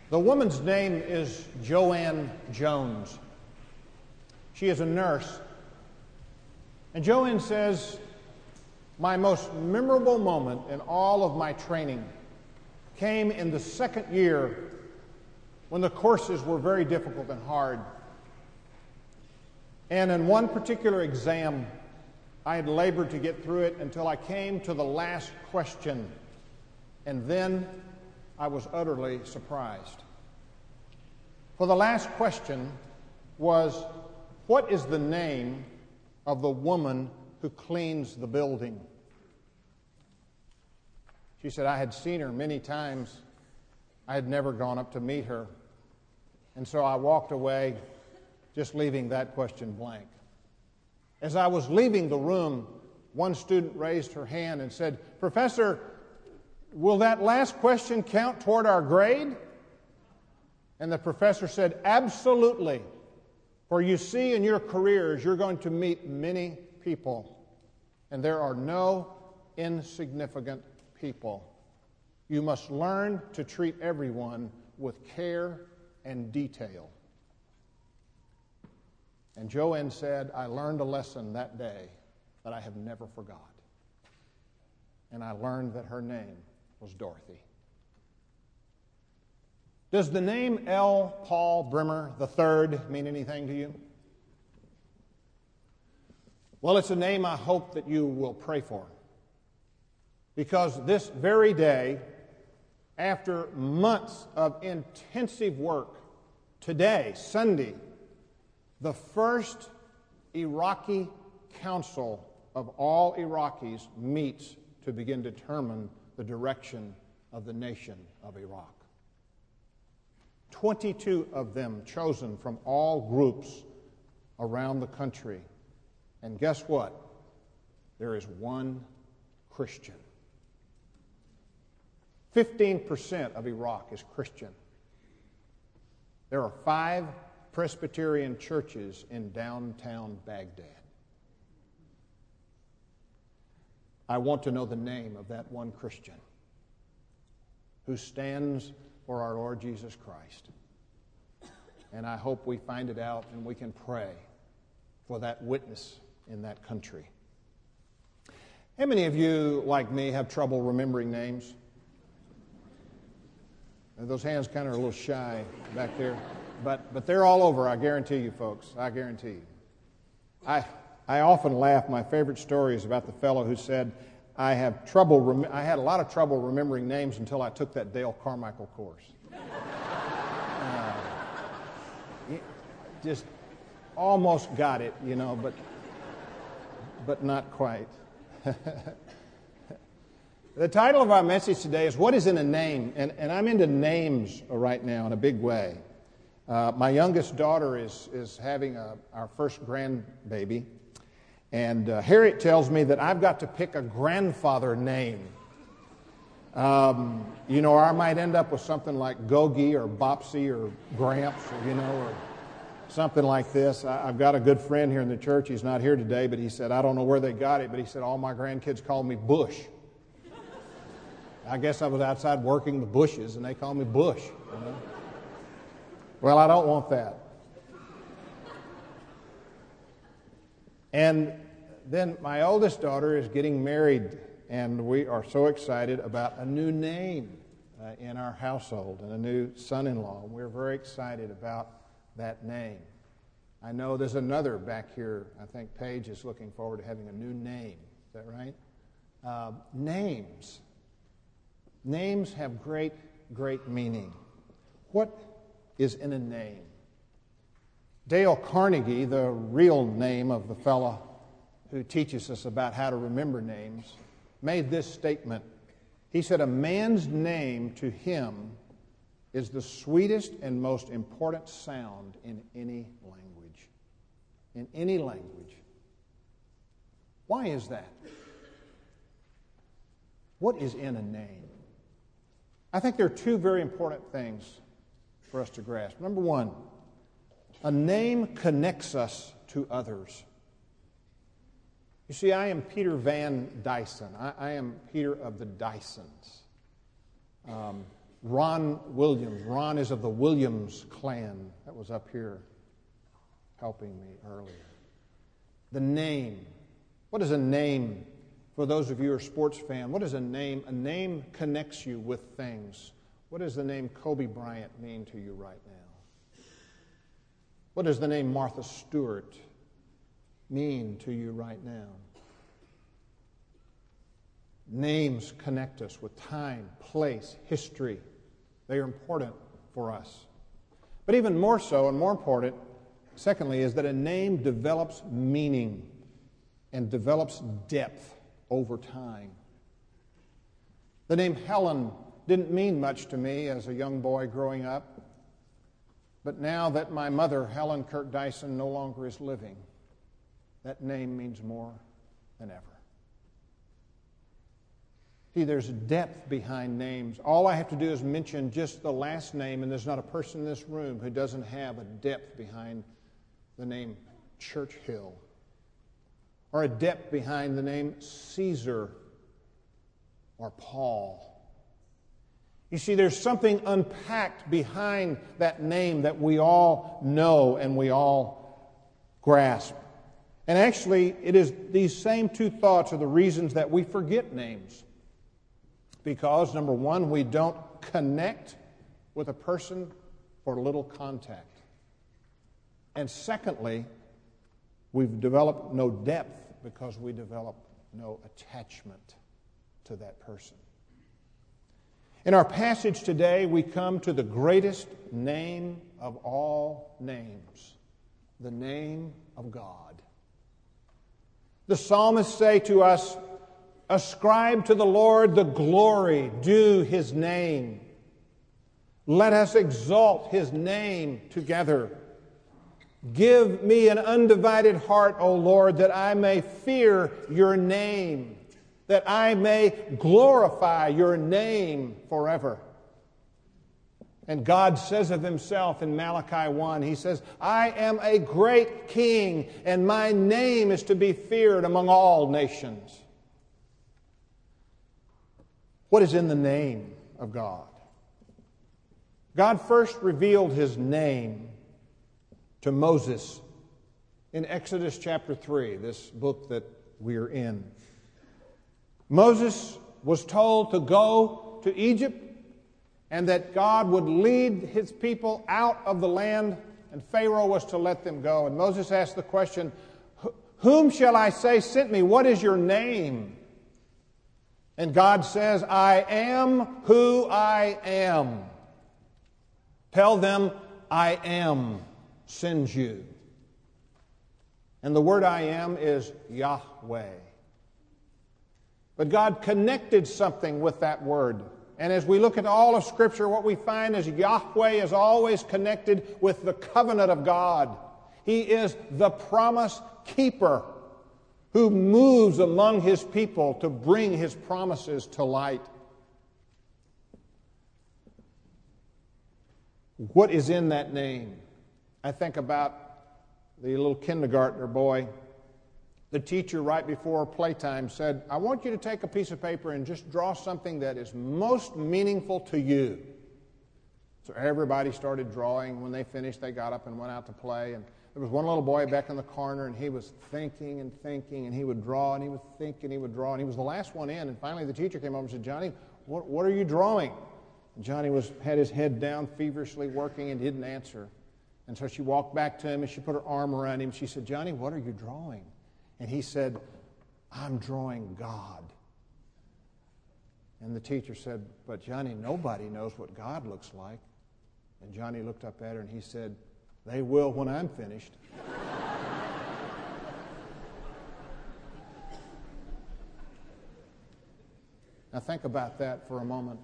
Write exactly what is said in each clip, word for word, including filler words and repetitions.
The woman's name is Joanne Jones. She is a nurse. And Joanne says, my most memorable moment in all of my training came in the second year when the courses were very difficult and hard. And in one particular exam, I had labored to get through it until I came to the last question. And then I was utterly surprised. For the last question was, what is the name of the woman who cleans the building? She said, I had seen her many times. I had never gone up to meet her. And so I walked away, just leaving that question blank. As I was leaving the room, one student raised her hand and said, Professor, will that last question count toward our grade? And the professor said, absolutely. For you see, in your careers, you're going to meet many people, and there are no insignificant people. You must learn to treat everyone with care and detail. And Joanne said, I learned a lesson that day that I have never forgot. And I learned that her name was Dorothy. Does the name L. Paul Bremer the third mean anything to you? Well, it's a name I hope that you will pray for. Because this very day, after months of intensive work, today, Sunday, the first Iraqi Council of all Iraqis meets to begin to determine the direction of the nation of Iraq. twenty-two of them chosen from all groups around the country. And guess what? There is one Christian. fifteen percent of Iraq is Christian. There are five Presbyterian churches in downtown Baghdad. I want to know the name of that one Christian who stands for our Lord Jesus Christ. And I hope we find it out and we can pray for that witness in that country. How many of you, like me, have trouble remembering names? Those hands kind of are a little shy back there. But but they're all over, I guarantee you, folks. I guarantee you. I I often laugh. My favorite story is about the fellow who said, I have trouble. Rem- I had a lot of trouble remembering names until I took that Dale Carmichael course. uh, just almost got it, you know, but but not quite. The title of our message today is What is in a Name? And, and I'm into names right now in a big way. Uh, my youngest daughter is, is having a, our first grandbaby. And uh, Harriet tells me that I've got to pick a grandfather name. Um, you know, or I might end up with something like Gogi or Bopsy or Gramps, or, you know, or something like this. I, I've got a good friend here in the church. He's not here today, but he said, I don't know where they got it, but he said, all my grandkids call me Bush. I guess I was outside working the bushes, and they call me Bush. You know? Well, I don't want that. And then my oldest daughter is getting married, and we are so excited about a new name uh, in our household and a new son-in-law. We're very excited about that name. I know there's another back here. I think Paige is looking forward to having a new name. Is that right? Uh, names. Names have great, great meaning. What is in a name? Dale Carnegie, the real name of the fellow who teaches us about how to remember names, made this statement. He said, a man's name to him is the sweetest and most important sound in any language. In any language. Why is that? What is in a name? I think there are two very important things for us to grasp. Number one, a name connects us to others. You see, I am Peter Van Dyson. I, I am Peter of the Dysons. Um, Ron Williams. Ron is of the Williams clan that was up here helping me earlier. The name. What is a name? For those of you who are sports fans, what is a name? A name connects you with things. What does the name Kobe Bryant mean to you right now? What does the name Martha Stewart mean to you right now? Names connect us with time, place, history. They are important for us. But even more so and more important, secondly, is that a name develops meaning and develops depth over time. The name Helen didn't mean much to me as a young boy growing up, but now that my mother, Helen Kirk Dyson, no longer is living, that name means more than ever. See, there's depth behind names. All I have to do is mention just the last name, and there's not a person in this room who doesn't have a depth behind the name Churchill, or a depth behind the name Caesar or Paul. You see, there's something unpacked behind that name that we all know and we all grasp. And actually, it is these same two thoughts are the reasons that we forget names. Because, number one, we don't connect with a person for little contact. And secondly, we've developed no depth because we develop no attachment to that person. In our passage today, we come to the greatest name of all names, the name of God. The psalmists say to us, "Ascribe to the Lord the glory due His name. Let us exalt His name together. Give me an undivided heart, O Lord, that I may fear Your name, that I may glorify Your name forever." And God says of Himself in Malachi one, He says, "I am a great king, and my name is to be feared among all nations." What is in the name of God? God first revealed His name to Moses in Exodus chapter three, this book that we're in. Moses was told to go to Egypt and that God would lead His people out of the land, and Pharaoh was to let them go. And Moses asked the question, "Whom shall I say sent me? What is your name?" And God says, "I am who I am. Tell them, I am sends you." And the word I am is Yahweh. But God connected something with that word. And as we look at all of Scripture, what we find is Yahweh is always connected with the covenant of God. He is the promise keeper who moves among His people to bring His promises to light. What is in that name? I think about the little kindergartner boy. The teacher, right before playtime, said, "I want you to take a piece of paper and just draw something that is most meaningful to you." So everybody started drawing. When they finished, they got up and went out to play. And there was one little boy back in the corner, and he was thinking and thinking, and he would draw, and he would think, and he would draw, and he was the last one in. And finally the teacher came over and said, "Johnny, what, what are you drawing?" And Johnny was had his head down, feverishly working, and didn't answer. And so she walked back to him, and she put her arm around him. She said, "Johnny, what are you drawing?" And he said, "I'm drawing God." And the teacher said, "But Johnny, nobody knows what God looks like." And Johnny looked up at her and he said, "They will when I'm finished." Now think about that for a moment.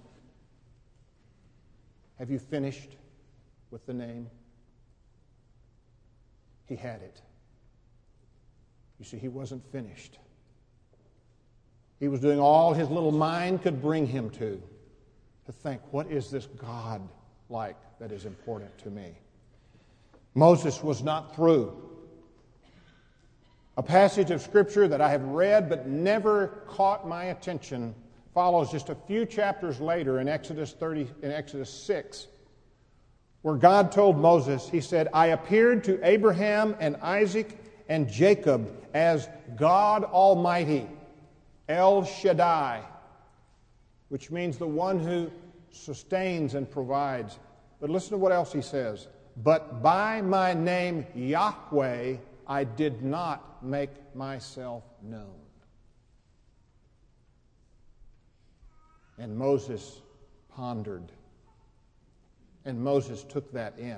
Have you finished with the name? He had it. You see, he wasn't finished. He was doing all his little mind could bring him to, to think, what is this God like that is important to me? Moses was not through. A passage of Scripture that I have read but never caught my attention follows just a few chapters later in Exodus thirty, in Exodus six, where God told Moses, he said, I appeared to Abraham and Isaac and Jacob as God Almighty, El Shaddai, which means the one who sustains and provides. But listen to what else he says. But by my name Yahweh I did not make myself known. And Moses pondered. And Moses took that in.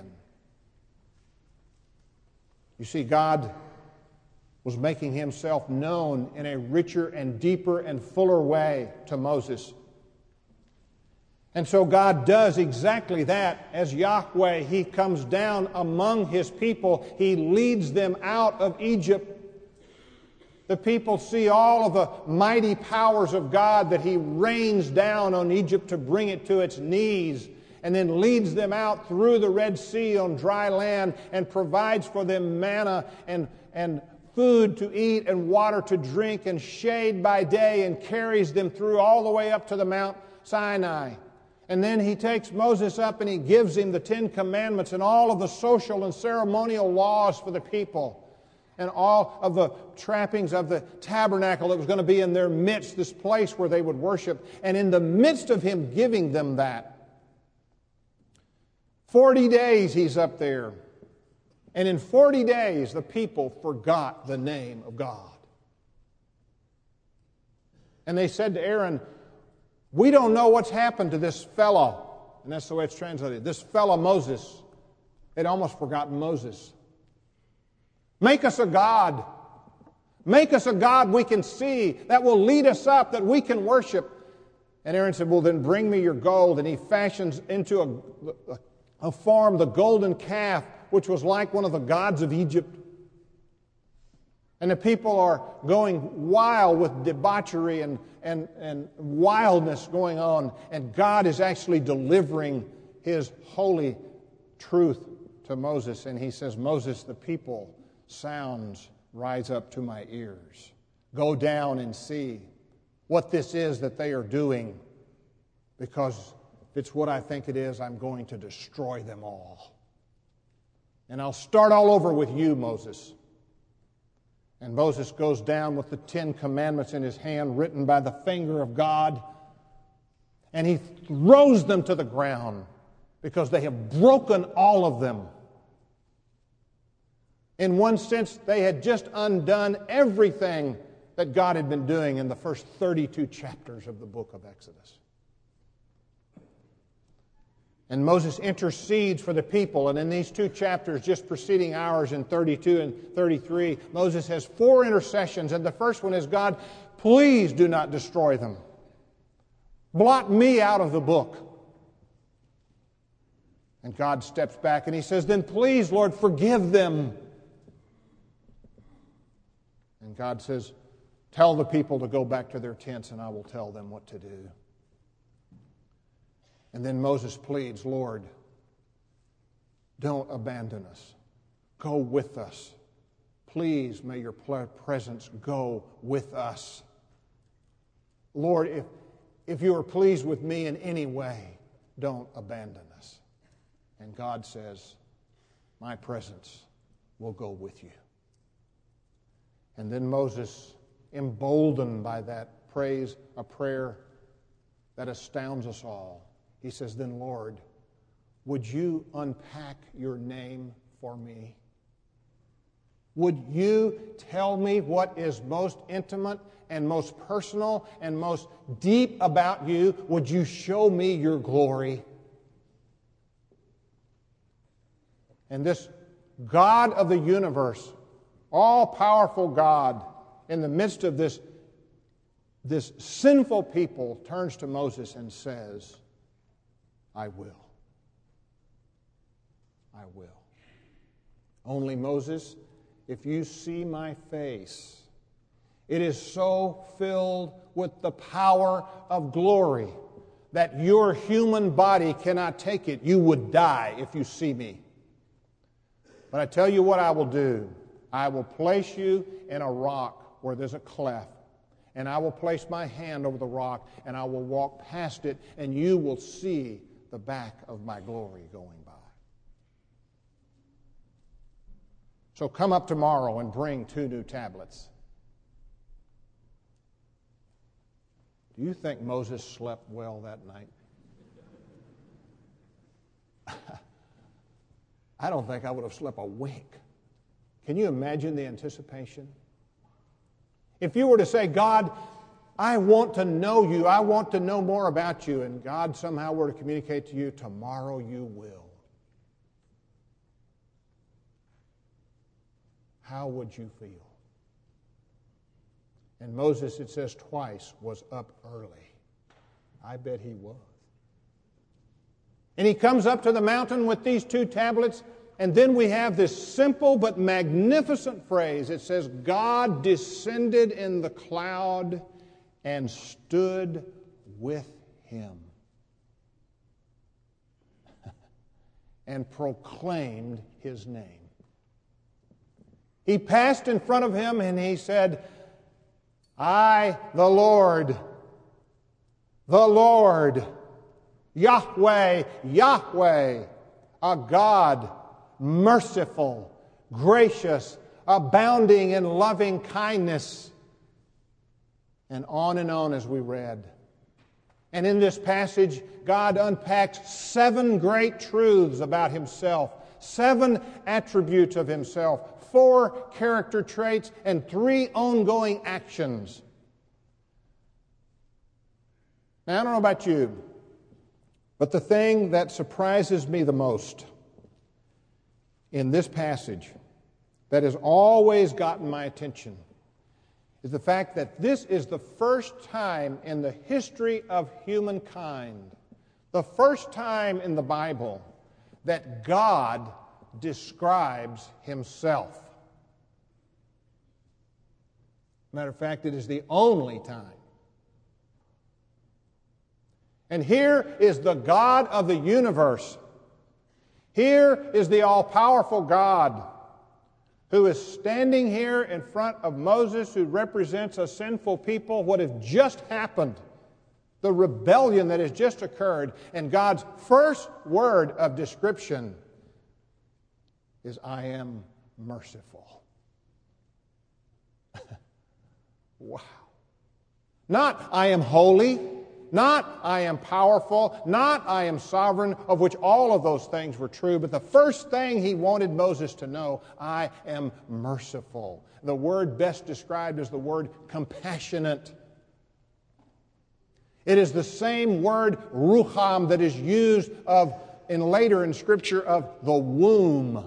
You see, God was making himself known in a richer and deeper and fuller way to Moses. And so God does exactly that. As Yahweh, he comes down among his people. He leads them out of Egypt. The people see all of the mighty powers of God that he rains down on Egypt to bring it to its knees, and then leads them out through the Red Sea on dry land and provides for them manna and, and food to eat and water to drink and shade by day, and carries them through all the way up to the Mount Sinai. And then he takes Moses up and he gives him the Ten Commandments and all of the social and ceremonial laws for the people, and all of the trappings of the tabernacle that was going to be in their midst, this place where they would worship. And in the midst of him giving them that, forty days he's up there. And in forty days, the people forgot the name of God. And they said to Aaron, we don't know what's happened to this fellow. And that's the way it's translated. This fellow Moses. They'd almost forgotten Moses. Make us a God. Make us a God we can see, that will lead us up, that we can worship. And Aaron said, well, then bring me your gold. And he fashions into a, a form the golden calf, which was like one of the gods of Egypt. And the people are going wild with debauchery and, and, and wildness going on. And God is actually delivering his holy truth to Moses. And he says, Moses, the people sounds rise up to my ears. Go down and see what this is that they are doing. Because if it's what I think it is, I'm going to destroy them all. And I'll start all over with you, Moses. And Moses goes down with the Ten Commandments in his hand, written by the finger of God. And he throws them to the ground because they have broken all of them. In one sense, they had just undone everything that God had been doing in the first thirty-two chapters of the book of Exodus. And Moses intercedes for the people. And in these two chapters, just preceding ours in thirty-two and thirty-three, Moses has four intercessions. And the first one is, God, please do not destroy them. Blot me out of the book. And God steps back and he says, then please, Lord, forgive them. And God says, tell the people to go back to their tents and I will tell them what to do. And then Moses pleads, Lord, don't abandon us. Go with us. Please, may your presence go with us. Lord, if, if you are pleased with me in any way, don't abandon us. And God says, my presence will go with you. And then Moses, emboldened by that, prays a prayer that astounds us all. He says, then, Lord, would you unpack your name for me? Would you tell me what is most intimate and most personal and most deep about you? Would you show me your glory? And this God of the universe, all-powerful God, in the midst of this, this sinful people, turns to Moses and says, I will. I will. Only, Moses, if you see my face, it is so filled with the power of glory that your human body cannot take it. You would die if you see me. But I tell you what I will do. I will place you in a rock where there's a cleft, and I will place my hand over the rock, and I will walk past it, and you will see the back of my glory going by. So come up tomorrow and bring two new tablets. Do you think Moses slept well that night? I don't think I would have slept a wink. Can you imagine the anticipation? If you were to say, God, I want to know you, I want to know more about you, and God somehow were to communicate to you, tomorrow you will. How would you feel? And Moses, it says twice, was up early. I bet he was. And he comes up to the mountain with these two tablets, and then we have this simple but magnificent phrase. It says, God descended in the cloud and stood with him and proclaimed his name. He passed in front of him and he said, I, the Lord, the Lord, Yahweh, Yahweh, a God, merciful, gracious, abounding in loving kindness. And on and on as we read. And in this passage, God unpacks seven great truths about himself, seven attributes of himself, four character traits, and three ongoing actions. Now, I don't know about you, but the thing that surprises me the most in this passage, that has always gotten my attention, is the fact that this is the first time in the history of humankind, the first time in the Bible, that God describes himself. Matter of fact, it is the only time. And here is the God of the universe. Here is the all-powerful God who is standing here in front of Moses, who represents a sinful people, what has just happened, the rebellion that has just occurred, and God's first word of description is, I am merciful. Wow. Not, I am holy. Not, I am powerful. Not, I am sovereign, of which all of those things were true. But the first thing he wanted Moses to know, I am merciful. The word best described is the word compassionate. It is the same word, ruham, that is used of in later in Scripture of the womb.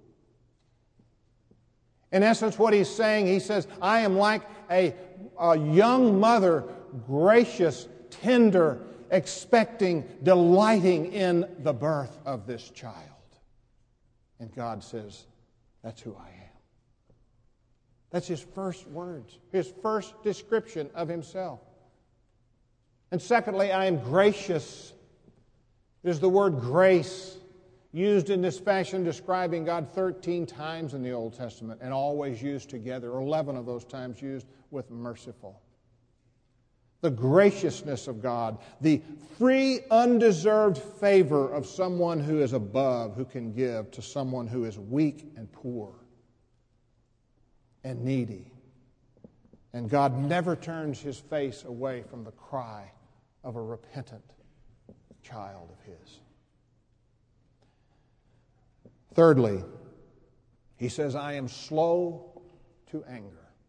In essence, what he's saying, he says, I am like a, a young mother, gracious, tender, expecting, delighting in the birth of this child. And God says, that's who I am. That's his first words, his first description of himself. And secondly, I am gracious. It is the word grace used in this fashion describing God thirteen times in the Old Testament and always used together, or eleven of those times used with merciful. The graciousness of God, the free, undeserved favor of someone who is above, who can give to someone who is weak and poor and needy. And God never turns his face away from the cry of a repentant child of his. Thirdly, he says, I am slow to anger.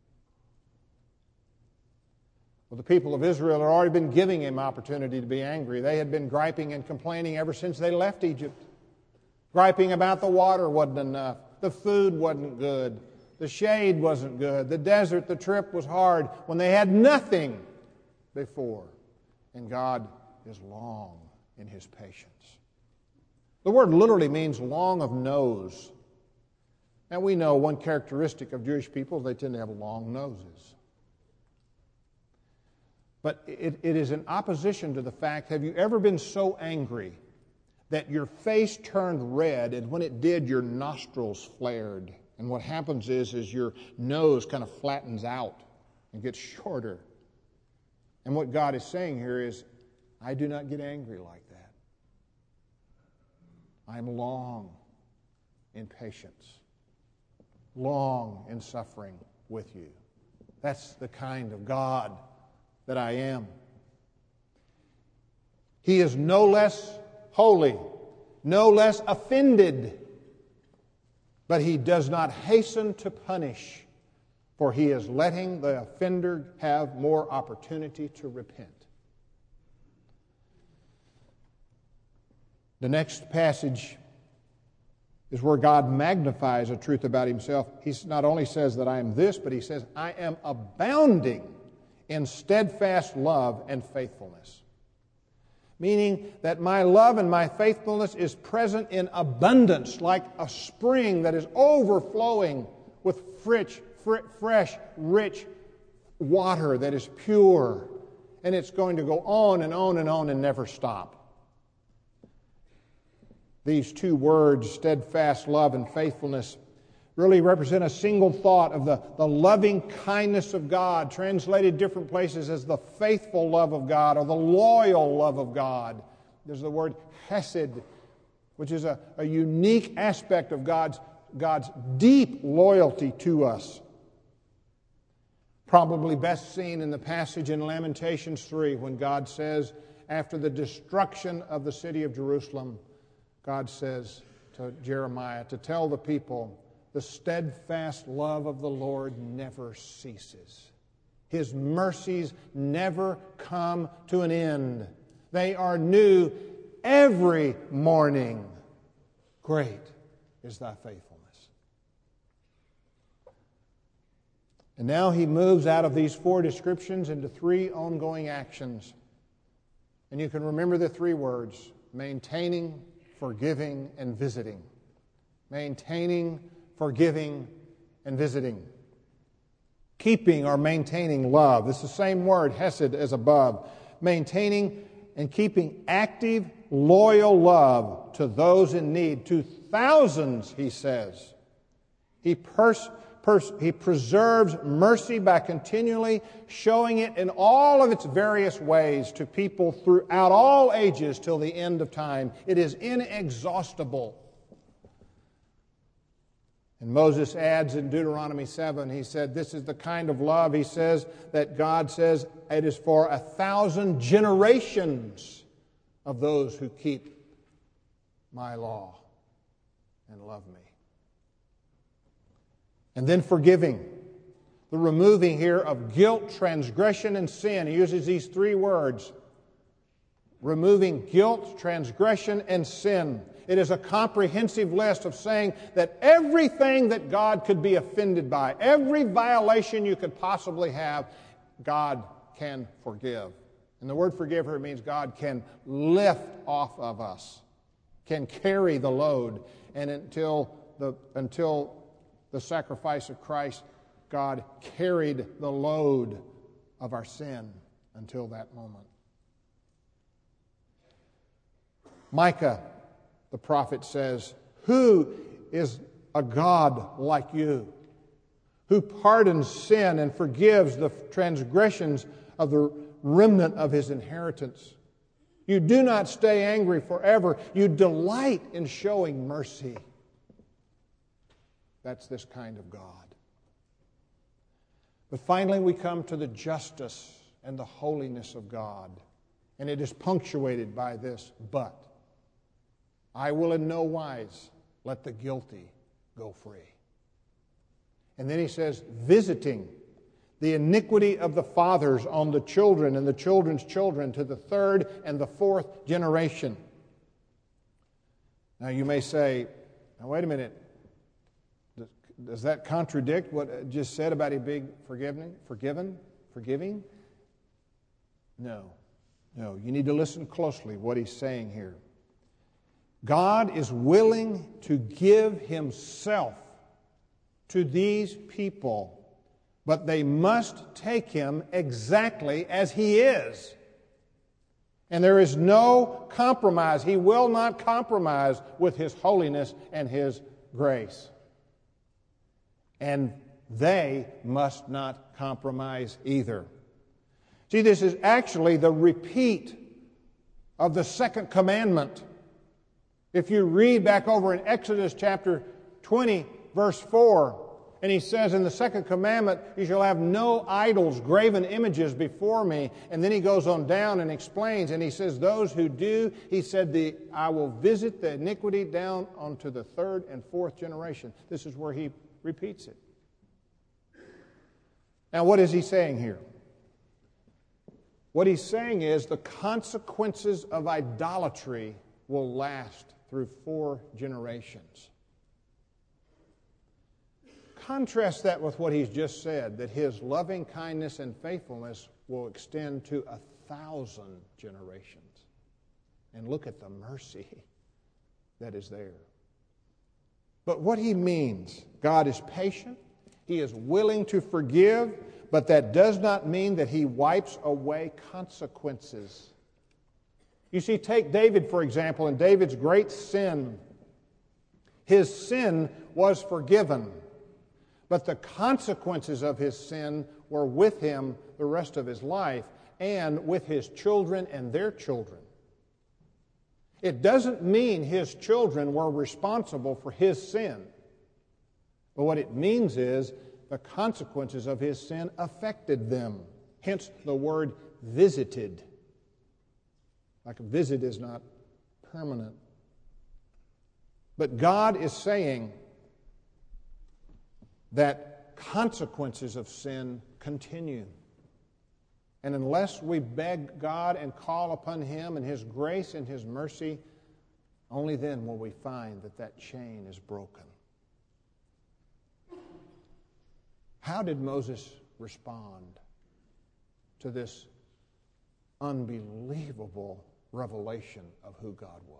Well, the people of Israel had already been giving him opportunity to be angry. They had been griping and complaining ever since they left Egypt. Griping about the water wasn't enough. The food wasn't good. The shade wasn't good. The desert, the trip was hard when they had nothing before. And God is long in his patience. The word literally means long of nose. Now we know one characteristic of Jewish people, they tend to have long noses. But it, it is in opposition to the fact, have you ever been so angry that your face turned red, and when it did, your nostrils flared? And what happens is, is your nose kind of flattens out and gets shorter. And what God is saying here is, I do not get angry like that. I am long in patience, long in suffering with you. That's the kind of God that I am. He is no less holy, no less offended, but He does not hasten to punish, for He is letting the offender have more opportunity to repent. The next passage is where God magnifies a truth about Himself. He not only says that I am this, but He says, I am abounding in steadfast love and faithfulness. Meaning that my love and my faithfulness is present in abundance, like a spring that is overflowing with rich, fresh, rich water that is pure. And it's going to go on and on and on and never stop. These two words, steadfast love and faithfulness, really represent a single thought of the, the loving kindness of God, translated different places as the faithful love of God or the loyal love of God. There's the word hesed, which is a, a unique aspect of God's, God's deep loyalty to us. Probably best seen in the passage in Lamentations three when God says, after the destruction of the city of Jerusalem, God says to Jeremiah to tell the people, the steadfast love of the Lord never ceases. His mercies never come to an end. They are new every morning. Great is thy faithfulness. And now he moves out of these four descriptions into three ongoing actions. And you can remember the three words: maintaining, forgiving, and visiting. Maintaining, forgiving, and visiting. Keeping or maintaining love. This is the same word, hesed, as above. Maintaining and keeping active, loyal love to those in need. To thousands, he says. He, pers- pers- he preserves mercy by continually showing it in all of its various ways to people throughout all ages till the end of time. It is inexhaustible. And Moses adds in Deuteronomy seven, he said, this is the kind of love, he says, that God says it is for a thousand generations of those who keep my law and love me. And then forgiving, the removing here of guilt, transgression, and sin. He uses these three words: removing guilt, transgression, and sin. It is a comprehensive list of saying that everything that God could be offended by, every violation you could possibly have, God can forgive. And the word forgive here means God can lift off of us, can carry the load. And until the, until the sacrifice of Christ, God carried the load of our sin until that moment. Micah, the prophet, says, who is a God like you, who pardons sin and forgives the transgressions of the remnant of his inheritance? You do not stay angry forever. You delight in showing mercy. That's this kind of God. But finally we come to the justice and the holiness of God. And it is punctuated by this but. I will in no wise let the guilty go free. And then he says, visiting the iniquity of the fathers on the children and the children's children to the third and the fourth generation. Now you may say, now wait a minute, does, does that contradict what I just said about him being forgiven, forgiven, forgiving? No, no, you need to listen closely what he's saying here. God is willing to give Himself to these people, but they must take Him exactly as He is. And there is no compromise. He will not compromise with His holiness and His grace. And they must not compromise either. See, this is actually the repeat of the second commandment. If you read back over in Exodus chapter twenty, verse four, and he says in the second commandment, you shall have no idols, graven images before me. And then he goes on down and explains, and he says, those who do, he said, the, I will visit the iniquity down onto the third and fourth generation. This is where he repeats it. Now, what is he saying here? What he's saying is the consequences of idolatry will last through four generations. Contrast that with what he's just said, that his loving kindness and faithfulness will extend to a thousand generations. And look at the mercy that is there. But what he means, God is patient, he is willing to forgive, but that does not mean that he wipes away consequences. You see, take David, for example, and David's great sin. His sin was forgiven, but the consequences of his sin were with him the rest of his life and with his children and their children. It doesn't mean his children were responsible for his sin. But what it means is the consequences of his sin affected them. Hence the word visited. Like a visit is not permanent. But God is saying that consequences of sin continue. And unless we beg God and call upon Him and His grace and His mercy, only then will we find that that chain is broken. How did Moses respond to this unbelievable revelation of who God was?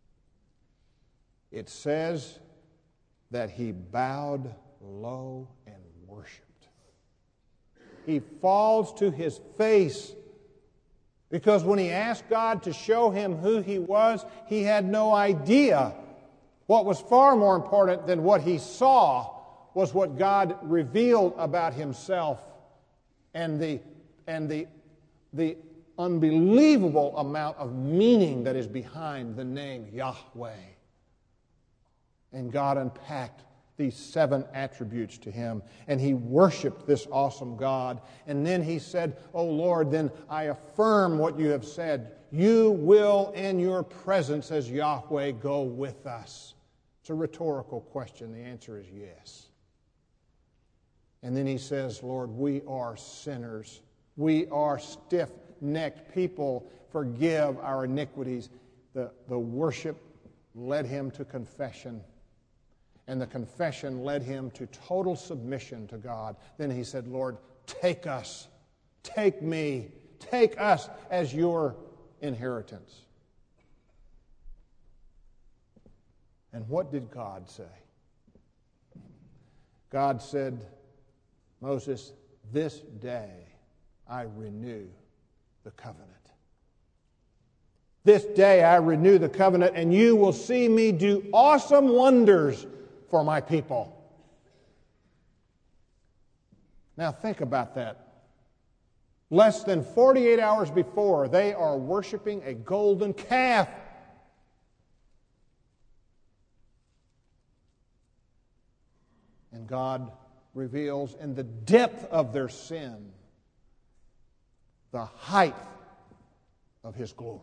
It says that he bowed low and worshiped. He falls to his face because when he asked God to show him who he was, he had no idea. What was far more important than what he saw was what God revealed about himself and the, and the, the unbelievable amount of meaning that is behind the name Yahweh. And God unpacked these seven attributes to him, and he worshiped this awesome God. And then he said, "Oh Lord, then I affirm what you have said. You will, in your presence as Yahweh, go with us." It's a rhetorical question. The answer is yes. And then he says, "Lord, we are sinners. We are stiff-necked people. Forgive our iniquities." The, the worship led him to confession. And the confession led him to total submission to God. Then he said, "Lord, take us, take me, take us as your inheritance." And what did God say? God said, "Moses, this day I renew the covenant. This day I renew the covenant, and you will see me do awesome wonders for my people." Now think about that. Less than forty-eight hours before, they are worshiping a golden calf. And God reveals in the depth of their sin the height of His glory.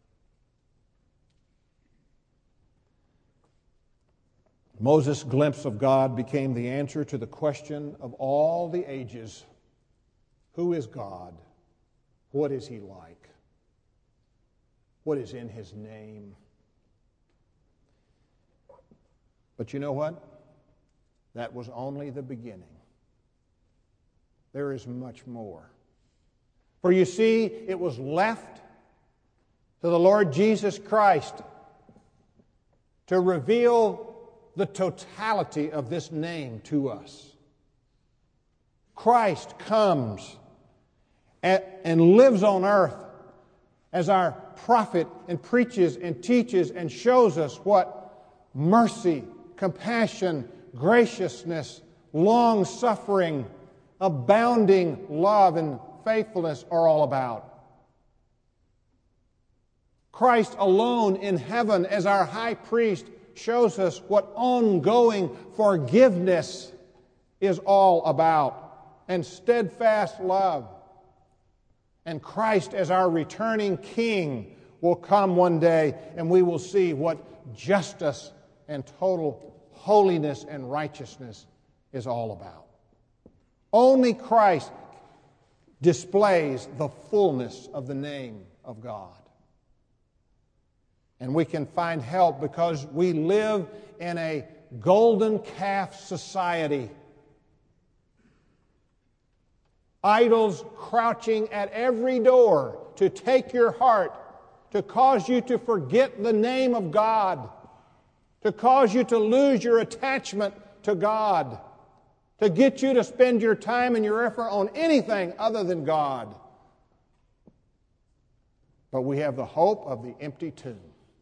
Moses' glimpse of God became the answer to the question of all the ages: who is God? What is He like? What is in His name? But you know what? That was only the beginning. There is much more. For you see, it was left to the Lord Jesus Christ to reveal the totality of this name to us. Christ comes and lives on earth as our prophet and preaches and teaches and shows us what mercy, compassion, graciousness, long-suffering, abounding love and faithfulness are all about. Christ alone in heaven as our high priest shows us what ongoing forgiveness is all about, and steadfast love. And Christ as our returning King will come one day, and we will see what justice and total holiness and righteousness is all about. Only Christ displays the fullness of the name of God. And we can find help because we live in a golden calf society. Idols crouching at every door to take your heart, to cause you to forget the name of God, to cause you to lose your attachment to God, to get you to spend your time and your effort on anything other than God. But we have the hope of the empty tomb.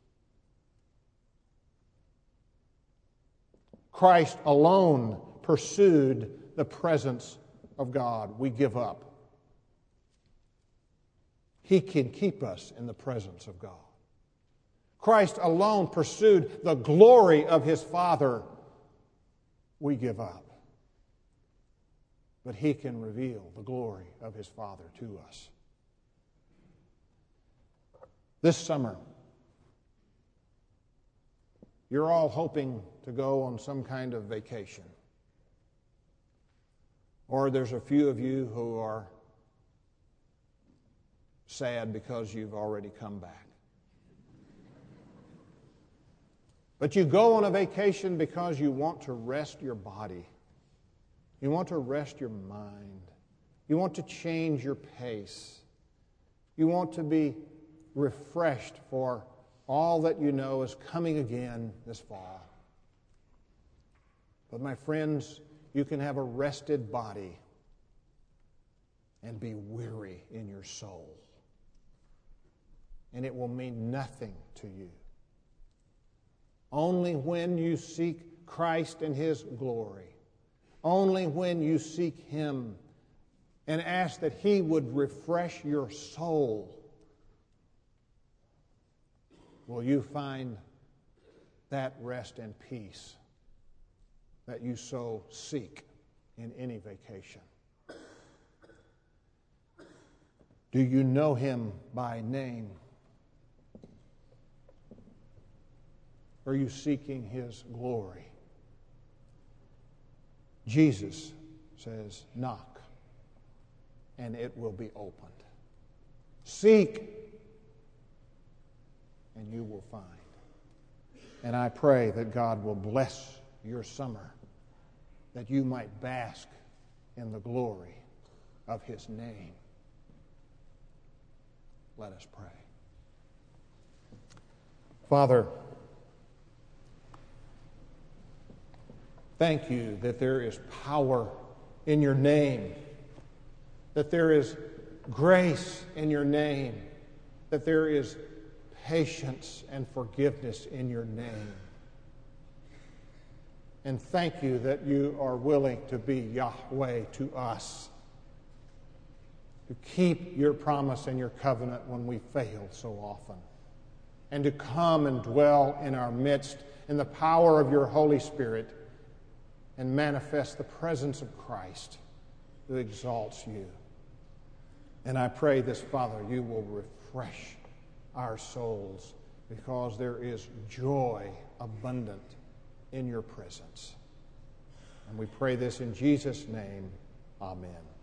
Christ alone pursued the presence of God. We give up. He can keep us in the presence of God. Christ alone pursued the glory of His Father. We give up. But He can reveal the glory of His Father to us. This summer, you're all hoping to go on some kind of vacation. Or there's a few of you who are sad because you've already come back. But you go on a vacation because you want to rest your body. You want to rest your mind. You want to change your pace. You want to be refreshed for all that you know is coming again this fall. But my friends, you can have a rested body and be weary in your soul. And it will mean nothing to you. Only when you seek Christ and His glory, only when you seek Him and ask that He would refresh your soul, will you find that rest and peace that you so seek in any vacation. Do you know Him by name? Are you seeking His glory? Jesus says, knock, and it will be opened. Seek, and you will find. And I pray that God will bless your summer, that you might bask in the glory of His name. Let us pray. Father, thank you that there is power in your name, that there is grace in your name, that there is patience and forgiveness in your name. And thank you that you are willing to be Yahweh to us, to keep your promise and your covenant when we fail so often, and to come and dwell in our midst in the power of your Holy Spirit and manifest the presence of Christ who exalts you. And I pray this, Father, you will refresh our souls because there is joy abundant in your presence. And we pray this in Jesus' name. Amen.